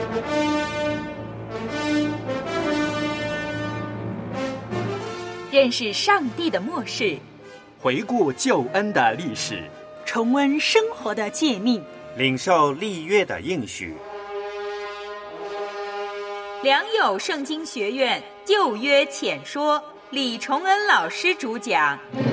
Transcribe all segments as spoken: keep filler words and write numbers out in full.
认识上帝的默示， 回顾救恩的历史， 重温生活的诫命， 领受立约的应许。 良友圣经学院旧约浅说，李崇恩老师主讲。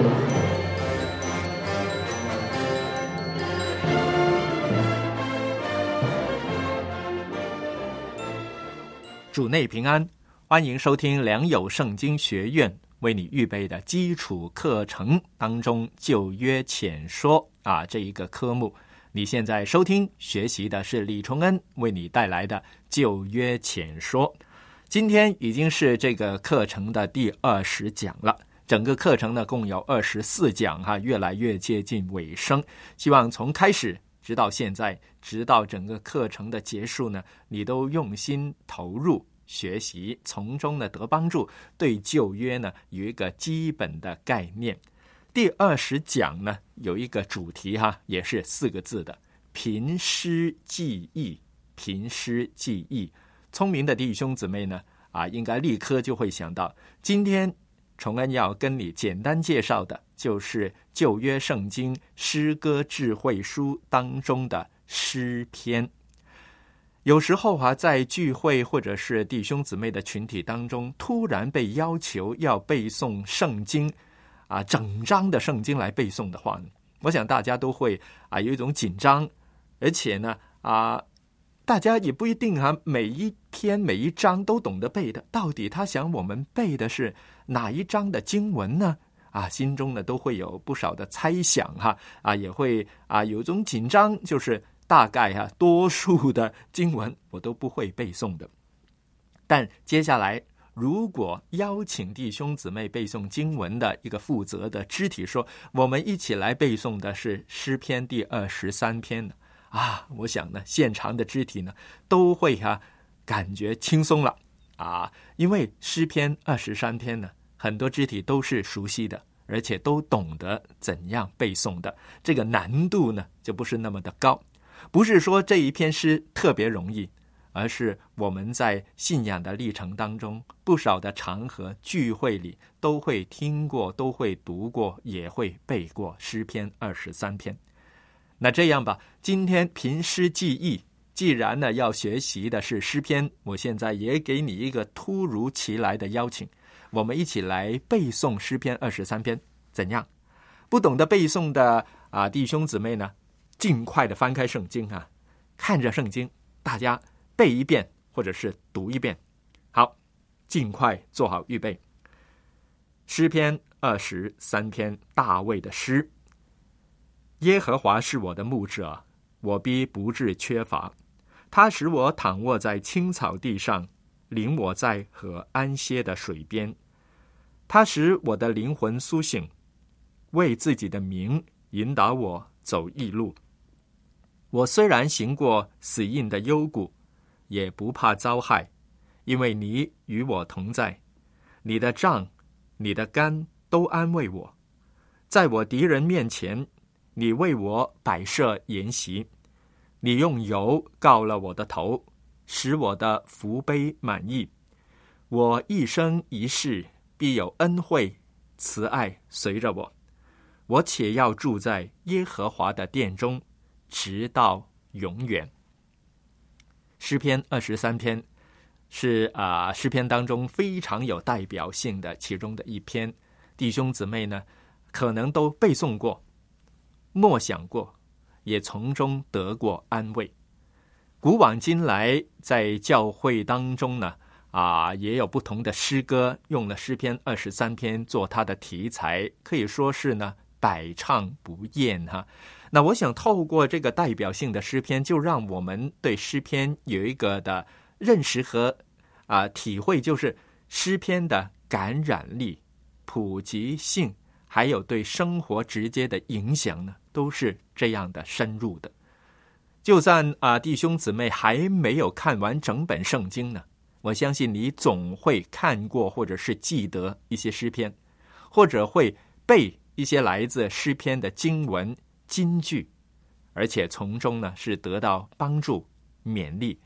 主内平安，欢迎收听良友圣经学院为你预备的基础课程当中旧约浅说啊这一个科目。你现在收听学习的是李崇恩为你带来的旧约浅说。今天已经是这个课程的第二十讲了，整个课程呢共有二十四讲哈、啊，越来越接近尾声。希望从开始直到现在，直到整个课程的结束呢，你都用心投入学习，从中呢得帮助，对旧约呢有一个基本的概念。第二十讲呢有一个主题哈，也是四个字的：凭诗记忆。凭诗记忆，聪明的弟兄姊妹呢啊，应该立刻就会想到，今天崇恩要跟你简单介绍的就是旧约圣经诗歌智慧书当中的诗篇。有时候啊，在聚会或者是弟兄姊妹的群体当中，突然被要求要背诵圣经啊，整章的圣经来背诵的话呢，我想大家都会啊有一种紧张，而且呢啊，大家也不一定啊每一篇每一章都懂得背的，到底他想我们背的是哪一章的经文呢？啊，心中呢都会有不少的猜想哈，啊也会啊有一种紧张，就是大概啊多数的经文我都不会背诵的。但接下来如果邀请弟兄姊妹背诵经文的一个负责的肢体说，我们一起来背诵的是诗篇第二十三篇呢，啊，我想呢现场的肢体呢都会啊感觉轻松了啊，因为诗篇二十三篇呢很多肢体都是熟悉的，而且都懂得怎样背诵的，这个难度呢就不是那么的高。不是说这一篇诗特别容易，而是我们在信仰的历程当中，不少的场合聚会里都会听过，都会读过，也会背过诗篇二十三篇。那这样吧，今天凭诗记忆，既然呢要学习的是诗篇，我现在也给你一个突如其来的邀请，我们一起来背诵诗篇二十三篇，怎样？不懂得背诵的啊弟兄姊妹呢，尽快的翻开圣经啊，看着圣经，大家背一遍或者是读一遍。好，尽快做好预备。诗篇二十三篇，大卫的诗。耶和华是我的牧者，我必不致缺乏。他使我躺卧在青草地上，领我在可安歇的水边。他使我的灵魂苏醒，为自己的名引导我走义路。我虽然行过死荫的幽谷，也不怕遭害，因为你与我同在。你的杖，你的竿都安慰我。在我敌人面前，你为我摆设筵席。你用油膏了我的头，使我的福杯满溢。我一生一世必有恩惠慈爱随着我，我且要住在耶和华的殿中，直到永远。诗篇二十三篇是啊、呃、诗篇当中非常有代表性的其中的一篇，弟兄姊妹呢可能都背诵过，默想过，也从中得过安慰。古往今来，在教会当中呢啊，也有不同的诗歌用了诗篇二十三篇做它的题材，可以说是呢百唱不厌哈。那我想透过这个代表性的诗篇，就让我们对诗篇有一个的认识和啊体会，就是诗篇的感染力、普及性，还有对生活直接的影响呢，都是这样的深入的。就算啊弟兄姊妹还没有看完整本圣经呢，我相信你总会看过或者是记得一些诗篇，或者会背一些来自诗篇的经文金句，而且从中呢是得到帮助勉励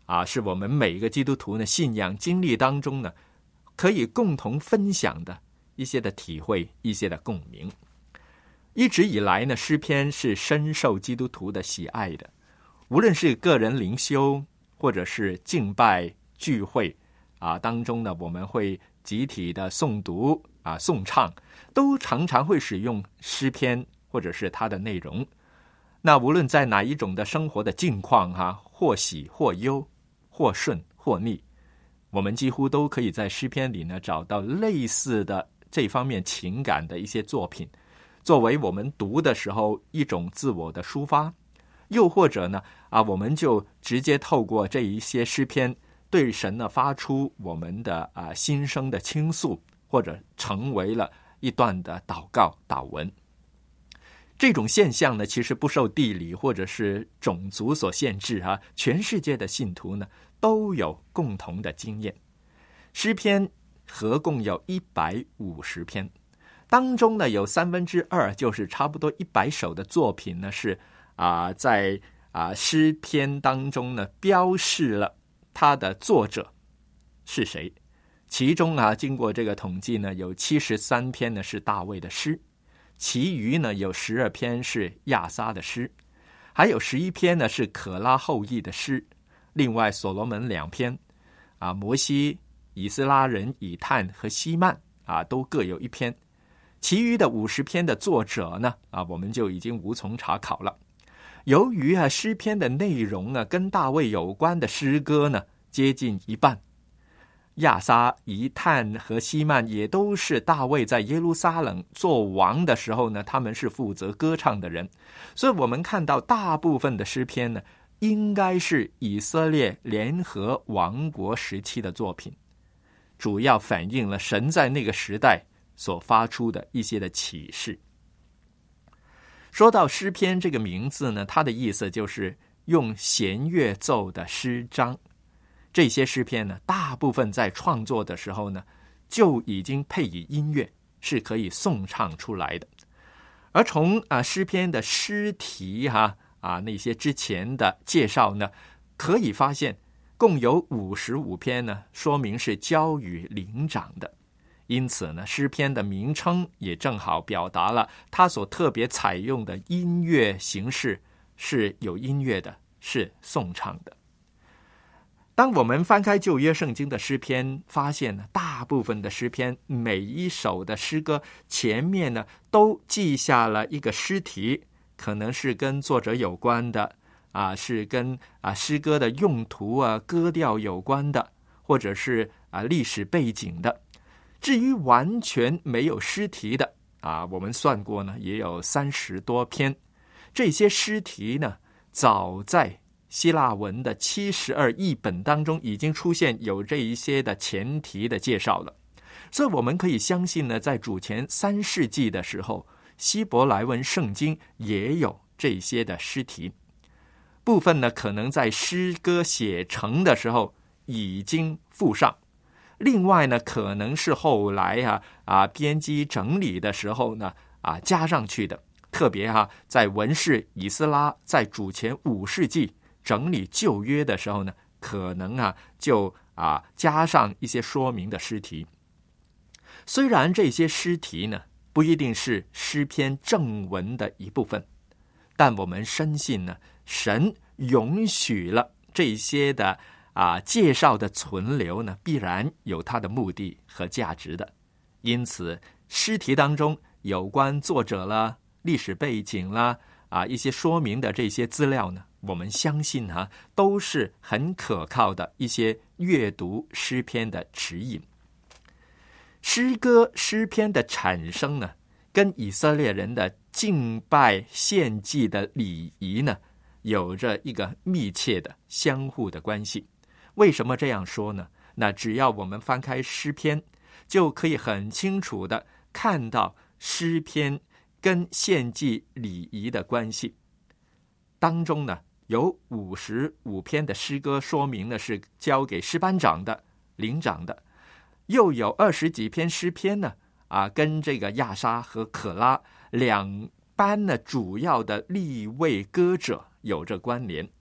啊，是我们每一个基督徒呢信仰经历当中呢可以共同分享的一些的体会，一些的共鸣。一直以来呢，诗篇是深受基督徒的喜爱的，无论是个人灵修或者是敬拜聚会啊当中呢，我们会集体的诵读啊颂唱，都常常会使用诗篇或者是它的内容。那无论在哪一种的生活的境况哈、啊，或喜或忧，或顺或逆，我们几乎都可以在诗篇里呢找到类似的这方面情感的一些作品，作为我们读的时候一种自我的抒发。又或者呢啊，我们就直接透过这一些诗篇对神呢发出我们的啊心声的倾诉，或者成为了一段的祷告祷文。这种现象呢，其实不受地理或者是种族所限制啊，全世界的信徒呢都有共同的经验。诗篇合共有一百五十篇，当中呢有三分之二，就是差不多一百首的作品呢是啊、呃、在啊、呃、诗篇当中呢标示了它的作者是谁。其中啊，经过这个统计呢，有七十三篇呢是大卫的诗。其余呢有十二篇是亚撒的诗，还有十一篇呢是可拉后裔的诗。另外所罗门两篇，啊，摩西、以斯拉人以探和希曼啊都各有一篇。其余的五十篇的作者呢，啊我们就已经无从查考了。由于啊诗篇的内容啊跟大卫有关的诗歌呢接近一半。亚撒、以探和希曼也都是大卫在耶路撒冷做王的时候呢，他们是负责歌唱的人，所以我们看到大部分的诗篇呢，应该是以色列联合王国时期的作品，主要反映了神在那个时代所发出的一些的启示。说到诗篇这个名字呢，它的意思就是用弦乐奏的诗章。这些诗篇呢，大部分在创作的时候呢，就已经配以音乐，是可以颂唱出来的。而从啊诗篇的诗题哈啊那些之前的介绍呢，可以发现共有五十五篇呢，说明是交与灵长的。因此呢，诗篇的名称也正好表达了它所特别采用的音乐形式是有音乐的，是颂唱的。当我们翻开旧约圣经的诗篇，发现呢，大部分的诗篇每一首的诗歌前面呢都记下了一个诗题，可能是跟作者有关的啊，是跟啊诗歌的用途啊歌调有关的，或者是啊历史背景的。至于完全没有诗题的啊，我们算过呢，也有三十多篇。这些诗题呢，早在希腊文的七十二译本当中已经出现有这一些的前提的介绍了，所以我们可以相信呢，在主前三世纪的时候，希伯来文圣经也有这些的诗题，部分呢可能在诗歌写成的时候已经附上，另外呢可能是后来啊啊编辑整理的时候呢啊加上去的，特别哈、啊、在文士以斯拉在主前五世纪整理旧约的时候呢，可能啊就啊加上一些说明的诗题。虽然这些诗题呢不一定是诗篇正文的一部分，但我们深信呢，神允许了这些的啊介绍的存留呢，必然有它的目的和价值的。因此诗题当中有关作者啦、历史背景啦啊一些说明的这些资料呢，我们相信啊，都是很可靠的一些阅读诗篇的指引。诗歌诗篇的产生呢，跟以色列人的敬拜献祭的礼仪呢，有着一个密切的相互的关系。为什么这样说呢？那只要我们翻开诗篇，就可以很清楚的看到诗篇跟献祭礼仪的关系。当中呢，有五十五篇的诗歌说明呢是交给诗班长的、灵长的，又有二十几篇诗篇呢啊跟这个亚沙和可拉两班呢主要的利未歌者有着关联。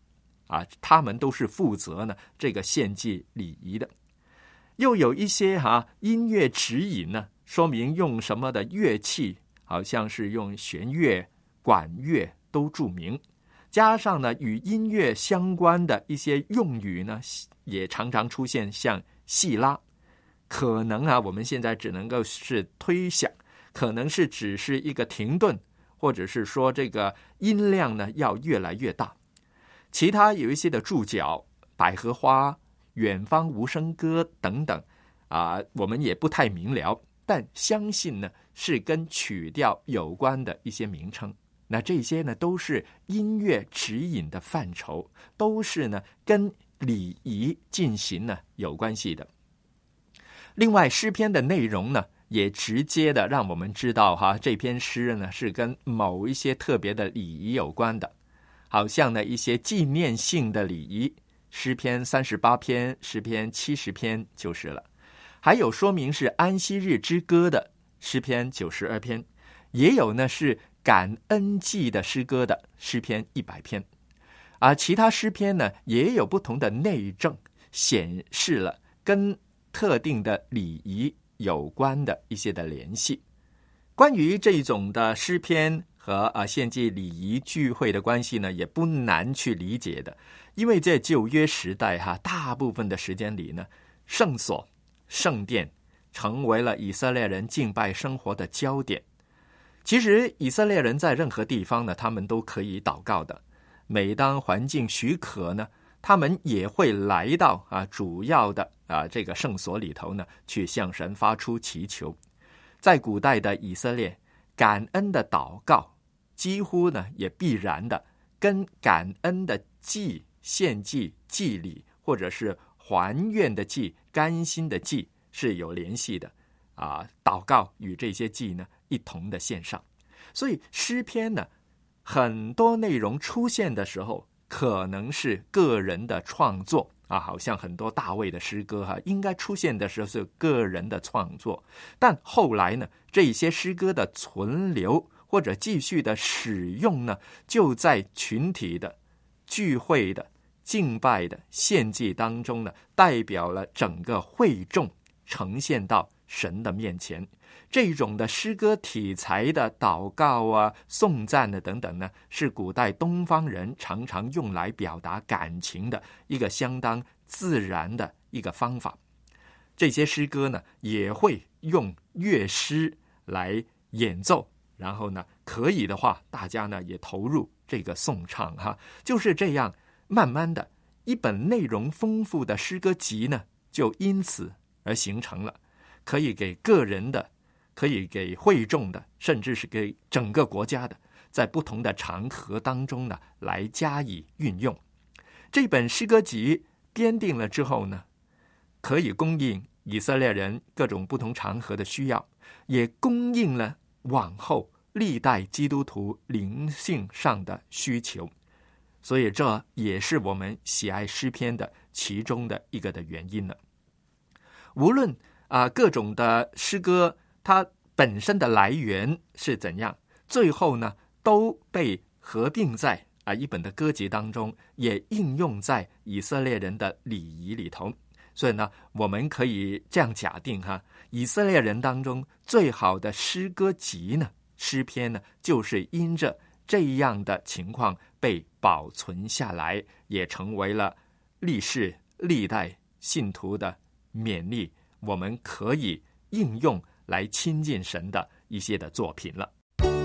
啊，他们都是负责呢这个献祭礼仪的。又有一些哈、啊、音乐指引呢，说明用什么的乐器，好像是用弦乐、管乐都注明。加上呢与音乐相关的一些用语呢，也常常出现，像细拉，可能啊我们现在只能够是推想，可能是只是一个停顿，或者是说这个音量呢要越来越大。其他有一些的注脚，百合花、远方无声歌等等啊，我们也不太明了，但相信呢是跟曲调有关的一些名称。那这些呢都是音乐指引的范畴，都是呢跟礼仪进行呢有关系的。另外诗篇的内容呢也直接的让我们知道哈，这篇诗呢是跟某一些特别的礼仪有关的，好像呢一些纪念性的礼仪，诗篇三十八篇、诗篇七十篇就是了。还有说明是安息日之歌的诗篇九十二篇，也有呢是感恩祭的诗歌的诗篇一百篇。而其他诗篇呢也有不同的内证，显示了跟特定的礼仪有关的一些的联系。关于这种的诗篇和啊献祭礼仪聚会的关系呢，也不难去理解的。因为在旧约时代哈，大部分的时间里呢，圣所、圣殿成为了以色列人敬拜生活的焦点。其实以色列人在任何地方呢，他们都可以祷告的。每当环境许可呢，他们也会来到啊主要的啊这个圣所里头呢，去向神发出祈求。在古代的以色列，感恩的祷告几乎呢也必然的跟感恩的祭、献祭、祭礼，或者是还愿的祭、甘心的祭是有联系的啊。祷告与这些祭呢一同的献上，所以诗篇呢很多内容出现的时候，可能是个人的创作啊，好像很多大卫的诗歌哈、啊，应该出现的时候是个人的创作，但后来呢，这些诗歌的存留或者继续的使用呢，就在群体的聚会的敬拜的献祭当中呢，代表了整个会众呈现到神的面前。这种的诗歌题材的祷告啊、颂赞的等等呢，是古代东方人常常用来表达感情的一个相当自然的一个方法。这些诗歌呢，也会用乐师来演奏，然后呢，可以的话，大家呢也投入这个颂唱哈，就是这样，慢慢的，一本内容丰富的诗歌集呢，就因此而形成了，可以给个人的。可以给会众的，甚至是给整个国家的，在不同的场合当中呢，来加以运用。这本诗歌集编定了之后呢，可以供应以色列人各种不同场合的需要，也供应了往后历代基督徒灵性上的需求。所以这也是我们喜爱诗篇的其中的一个的原因了。无论啊、呃、各种的诗歌它本身的来源是怎样，最后呢都被合并在啊一本的歌集当中，也应用在以色列人的礼仪里头。所以呢，我们可以这样假定哈，以色列人当中最好的诗歌集呢，诗篇呢，就是因着这样的情况被保存下来，也成为了历世历代信徒的勉励，我们可以应用来亲近神的一些的作品了。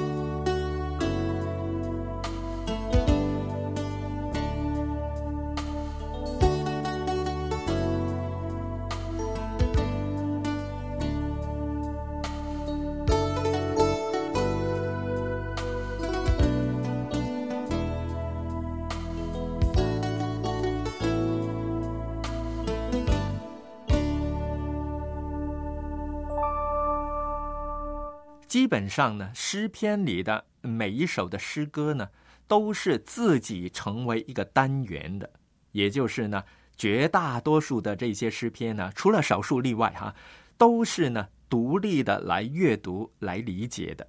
基本上呢，诗篇里的每一首的诗歌呢，都是自己成为一个单元的，也就是呢，绝大多数的这些诗篇呢，除了少数例外哈，都是呢独立的来阅读、来理解的。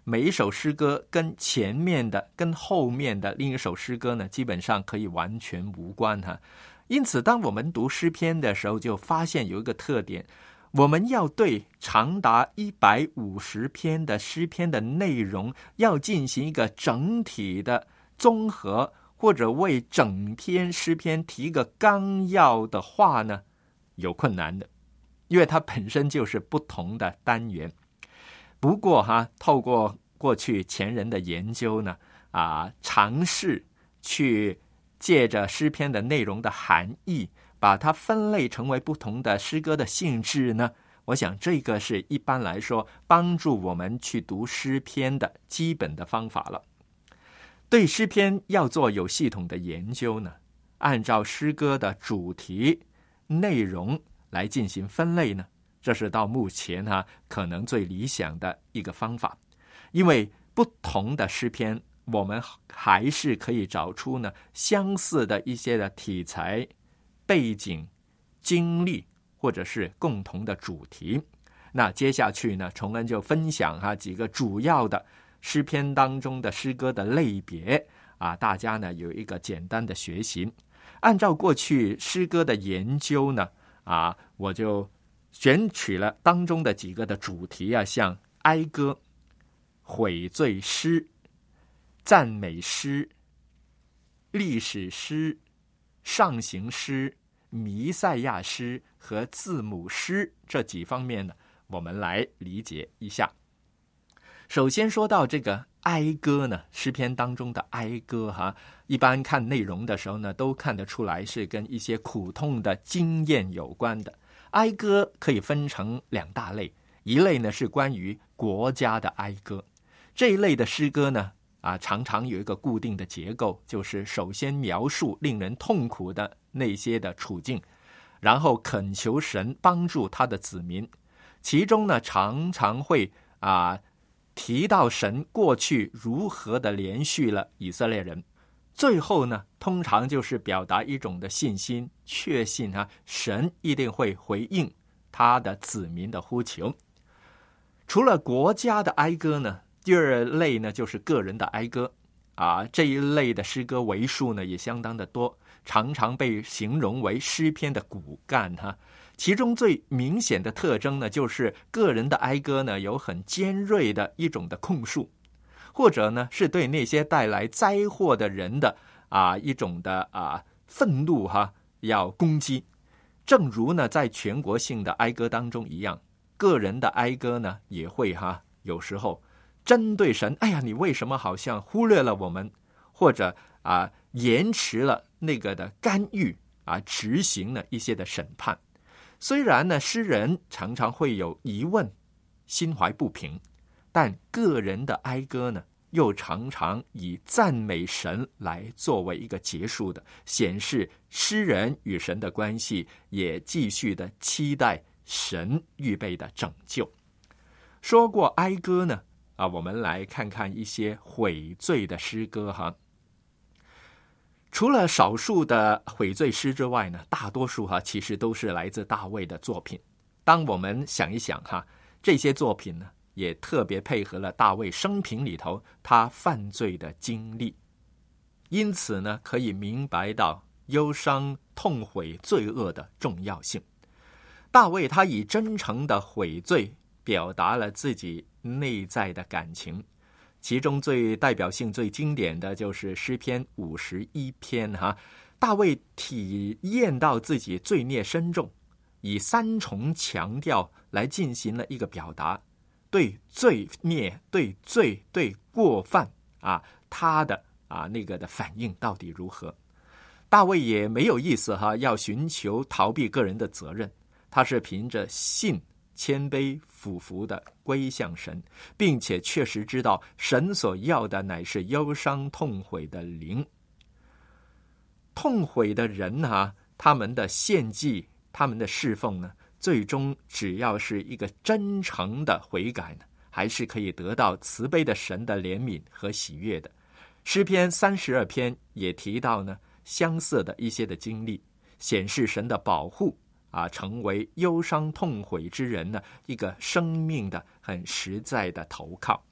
每一首诗歌跟前面的、跟后面的另一首诗歌呢，基本上可以完全无关哈。因此，当我们读诗篇的时候，就发现有一个特点，我们要对长达一百五十篇的诗篇的内容，要进行一个整体的综合，或者为整篇诗篇提一个纲要的话呢，有困难的，因为它本身就是不同的单元。不过哈，透过过去前人的研究呢，啊，尝试去借着诗篇的内容的含义，把它分类成为不同的诗歌的性质呢，我想这个是一般来说帮助我们去读诗篇的基本的方法了。对诗篇要做有系统的研究呢，按照诗歌的主题内容来进行分类呢，这是到目前哈、啊、可能最理想的一个方法。因为不同的诗篇，我们还是可以找出呢相似的一些的题材、背景、经历，或者是共同的主题。那接下去呢，崇恩就分享哈、啊、几个主要的诗篇当中的诗歌的类别啊，大家呢有一个简单的学习。按照过去诗歌的研究呢，啊，我就选取了当中的几个的主题啊，像哀歌、悔罪诗、赞美诗、历史诗、上行诗、弥赛亚诗和字母诗这几方面呢，我们来理解一下。首先说到这个哀歌呢，诗篇当中的哀歌哈，一般看内容的时候呢，都看得出来是跟一些苦痛的经验有关的。哀歌可以分成两大类，一类呢是关于国家的哀歌，这一类的诗歌呢，啊，常常有一个固定的结构，就是首先描述令人痛苦的那些的处境，然后恳求神帮助他的子民，其中呢常常会啊提到神过去如何的连续了以色列人，最后呢通常就是表达一种的信心，确信啊神一定会回应他的子民的呼求。除了国家的哀歌呢，第二类呢就是个人的哀歌啊，这一类的诗歌为数呢也相当的多，常常被形容为诗篇的骨干哈。其中最明显的特征呢，就是个人的哀歌呢有很尖锐的一种的控诉，或者呢是对那些带来灾祸的人的啊一种的啊愤怒哈，要攻击。正如呢在全国性的哀歌当中一样，个人的哀歌呢也会哈有时候针对神，哎呀，你为什么好像忽略了我们，或者啊延迟了那个的干预啊，执行了一些的审判。虽然呢诗人常常会有疑问，心怀不平，但个人的哀歌呢又常常以赞美神来作为一个结束的，显示诗人与神的关系也继续的期待神预备的拯救。说过哀歌呢啊，我们来看看一些悔罪的诗歌哈。除了少数的悔罪诗之外呢，大多数哈其实都是来自大卫的作品。当我们想一想哈，这些作品呢也特别配合了大卫生平里头他犯罪的经历，因此呢可以明白到忧伤痛悔罪恶的重要性。大卫他以真诚的悔罪表达了自己内在的感情，其中最代表性最经典的就是诗篇五十一篇哈。大卫体验到自己罪孽深重，以三重强调来进行了一个表达，对罪孽、对罪、对过犯啊，他的啊那个的反应到底如何？大卫也没有意思哈，要寻求逃避个人的责任，他是凭着信谦卑俯伏的归向神，并且确实知道神所要的乃是忧伤痛悔的灵。痛悔的人啊，他们的献祭，他们的侍奉呢，最终只要是一个真诚的悔改呢，还是可以得到慈悲的神的怜悯和喜悦的。诗篇三十二篇也提到呢相似的一些的经历，显示神的保护啊，成为忧伤痛悔之人呢一个生命的很实在的投靠。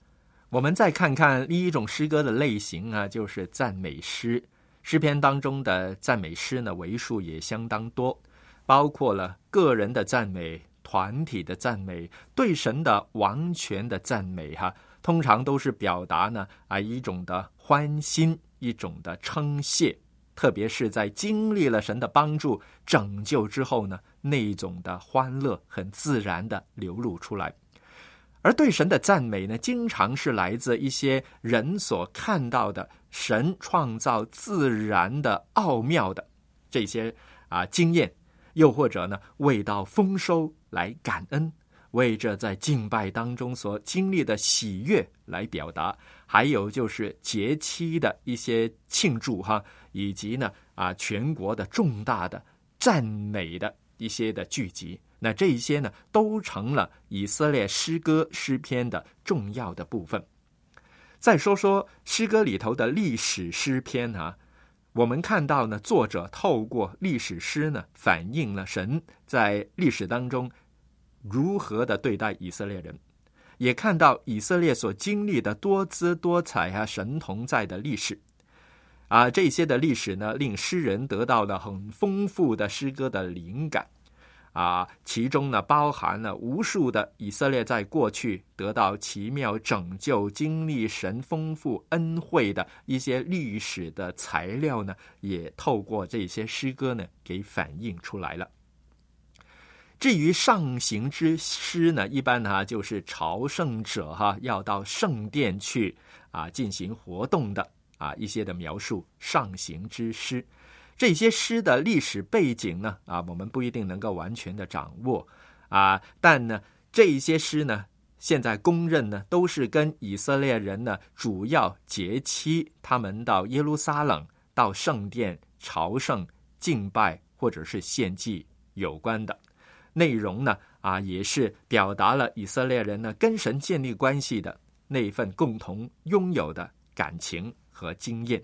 我们再看看另一种诗歌的类型啊，就是赞美诗。诗篇当中的赞美诗呢，为数也相当多，包括了个人的赞美、团体的赞美、对神的完全的赞美哈，通常都是表达呢啊一种的欢欣，一种的称谢，特别是在经历了神的帮助、拯救之后呢，那种的欢乐很自然的流露出来。而对神的赞美呢，经常是来自一些人所看到的神创造自然的奥妙的这些啊经验，又或者呢为到丰收来感恩，为这在敬拜当中所经历的喜悦来表达，还有就是节期的一些庆祝哈，以及呢啊全国的重大的赞美的一些的聚集。那这一些呢，都成了以色列诗歌诗篇的重要的部分。再说说诗歌里头的历史诗篇啊，我们看到呢，作者透过历史诗呢，反映了神在历史当中如何的对待以色列人，也看到以色列所经历的多姿多彩啊，神同在的历史啊，这些的历史呢，令诗人得到了很丰富的诗歌的灵感。啊，其中呢包含了无数的以色列在过去得到奇妙拯救、经历神丰富恩惠的一些历史的材料呢，也透过这些诗歌呢给反映出来了。至于上行之诗呢，一般哈就是朝圣者哈要到圣殿去啊进行活动的啊一些的描述，上行之诗。这些诗的历史背景呢，啊，我们不一定能够完全的掌握啊，但呢，这一些诗呢，现在公认呢，都是跟以色列人呢主要节期，他们到耶路撒冷、到圣殿朝圣、敬拜或者是献祭有关的内容呢，啊，也是表达了以色列人呢跟神建立关系的那份共同拥有的感情和经验。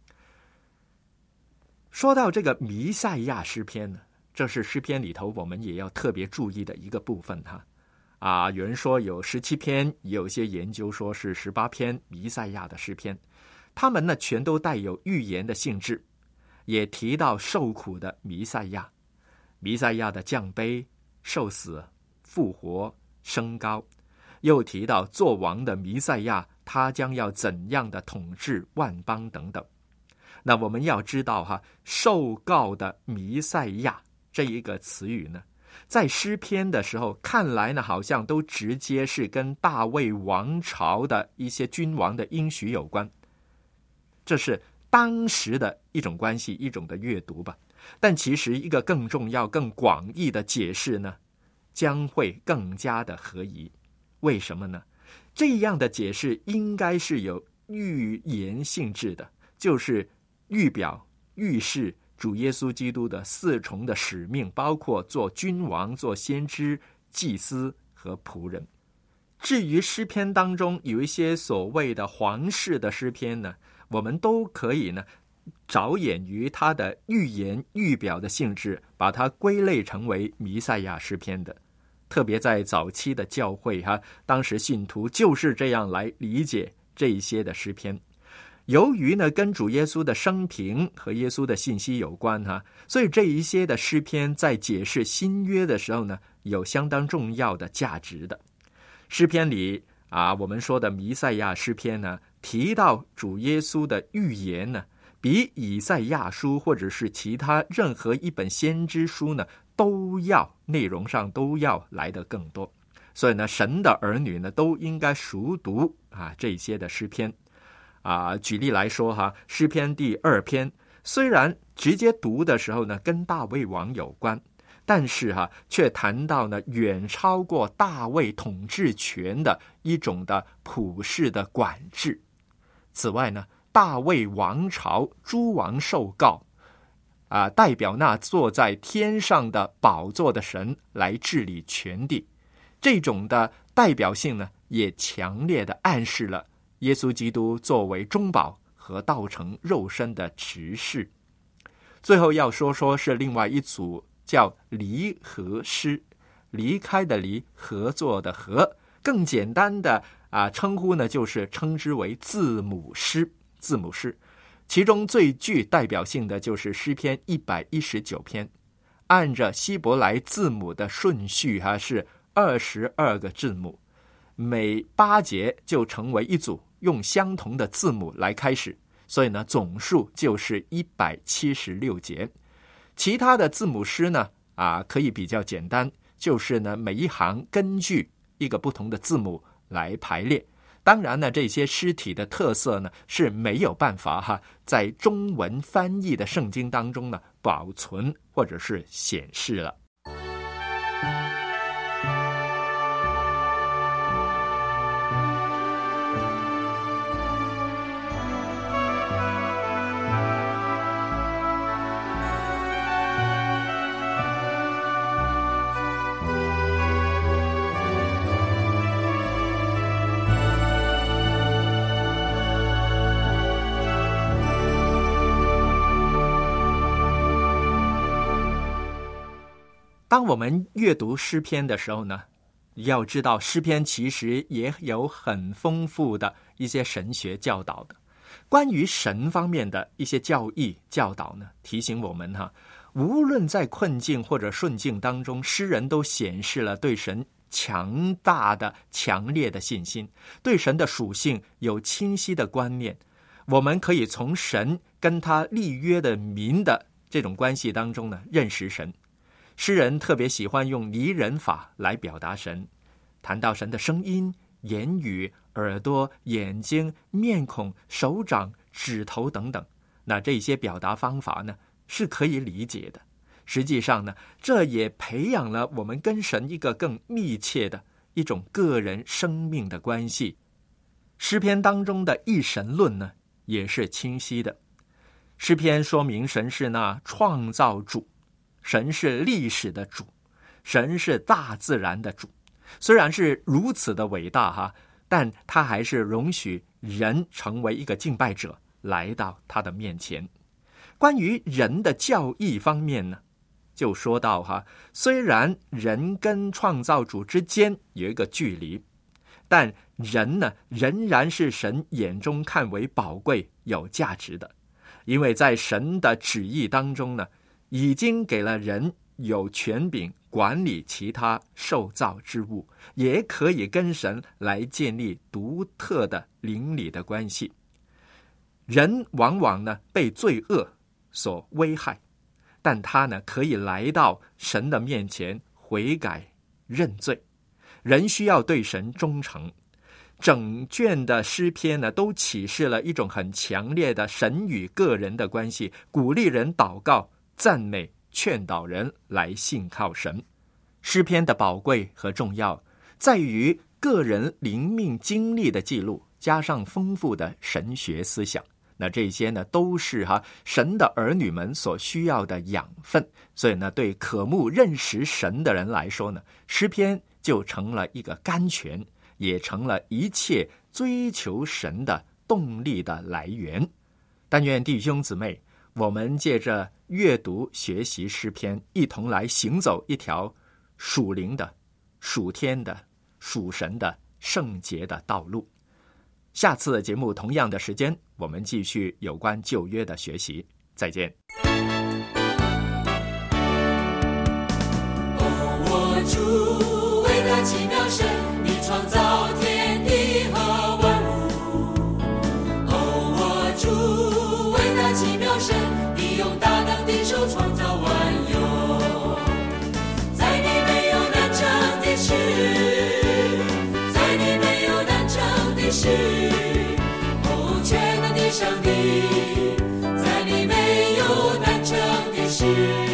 说到这个弥赛亚诗篇呢，这是诗篇里头我们也要特别注意的一个部分哈。啊，有人说有十七篇，也有些研究说是十八篇弥赛亚的诗篇，他们呢全都带有预言的性质，也提到受苦的弥赛亚，弥赛亚的降卑、受死、复活、升高，又提到作王的弥赛亚，他将要怎样的统治万邦等等。那我们要知道哈，受告的弥赛亚这一个词语呢，在诗篇的时候看来呢，好像都直接是跟大卫王朝的一些君王的应许有关，这是当时的一种关系，一种的阅读吧。但其实一个更重要、更广义的解释呢，将会更加的合宜。为什么呢？这样的解释应该是有预言性质的，就是预表、预示主耶稣基督的四重的使命，包括做君王、做先知、祭司和仆人。至于诗篇当中有一些所谓的皇室的诗篇呢，我们都可以呢着眼于它的预言、预表的性质，把它归类成为弥赛亚诗篇的。特别在早期的教会哈，当时信徒就是这样来理解这一些的诗篇。由于呢跟主耶稣的生平和耶稣的信息有关哈，所以这一些的诗篇在解释新约的时候呢，有相当重要的价值的。诗篇里啊，我们说的弥赛亚诗篇呢，提到主耶稣的预言呢，比以赛亚书或者是其他任何一本先知书呢，都要内容上都要来得更多。所以呢，神的儿女呢，都应该熟读啊这些的诗篇。啊，举例来说哈，诗篇第二篇虽然直接读的时候呢，跟大卫王有关，但是哈，却谈到呢远超过大卫统治权的一种的普世的管制。此外呢，大卫王朝诸王受告，啊，代表那坐在天上的宝座的神来治理全地，这种的代表性呢，也强烈的暗示了耶稣基督作为中保和道成肉身的执事。最后要说说是另外一组叫离合诗，离开的离，合作的合，更简单的啊，称呼呢就是称之为字母诗。字母诗，其中最具代表性的就是诗篇一百一十九篇，按着希伯来字母的顺序哈、啊、是二十二个字母，每八节就成为一组，用相同的字母来开始，所以呢总数就是一百七十六节。其他的字母诗呢啊可以比较简单，就是呢每一行根据一个不同的字母来排列。当然呢，这些诗体的特色呢是没有办法哈在中文翻译的圣经当中呢保存或者是显示了。当我们阅读诗篇的时候呢，要知道诗篇其实也有很丰富的一些神学教导的。关于神方面的一些教义教导呢，提醒我们哈，无论在困境或者顺境当中，诗人都显示了对神强大的强烈的信心，对神的属性有清晰的观念。我们可以从神跟他立约的民的这种关系当中呢认识神。诗人特别喜欢用拟人法来表达神，谈到神的声音、言语、耳朵、眼睛、面孔、手掌、指头等等，那这些表达方法呢是可以理解的。实际上呢，这也培养了我们跟神一个更密切的一种个人生命的关系。诗篇当中的一神论呢也是清晰的。诗篇说明神是那创造主，神是历史的主，神是大自然的主。虽然是如此的伟大哈，但他还是容许人成为一个敬拜者，来到他的面前。关于人的教义方面呢，就说到哈，虽然人跟创造主之间有一个距离，但人呢仍然是神眼中看为宝贵有价值的，因为在神的旨意当中呢，已经给了人有权柄管理其他受造之物，也可以跟神来建立独特的邻里的关系。人往往呢被罪恶所危害，但他呢可以来到神的面前悔改认罪。人需要对神忠诚。整卷的诗篇呢都启示了一种很强烈的神与个人的关系，鼓励人祷告、赞美、劝导人来信靠神。诗篇的宝贵和重要在于个人灵命经历的记录，加上丰富的神学思想。那这些呢都是哈神的儿女们所需要的养分。所以呢，对渴慕认识神的人来说呢，诗篇就成了一个甘泉，也成了一切追求神的动力的来源。但愿弟兄姊妹，我们借着阅读学习诗篇，一同来行走一条属灵的、属天的、属神的圣洁的道路。下次的节目同样的时间，我们继续有关旧约的学习。再见。 哦，我主伟大奇妙神，你创造天地和万物。哦，我主伟大奇妙神，你用大能的手创造万有。在你没有难成的事，在你没有难成的事。哦，全能的上帝，在你没有难成的事。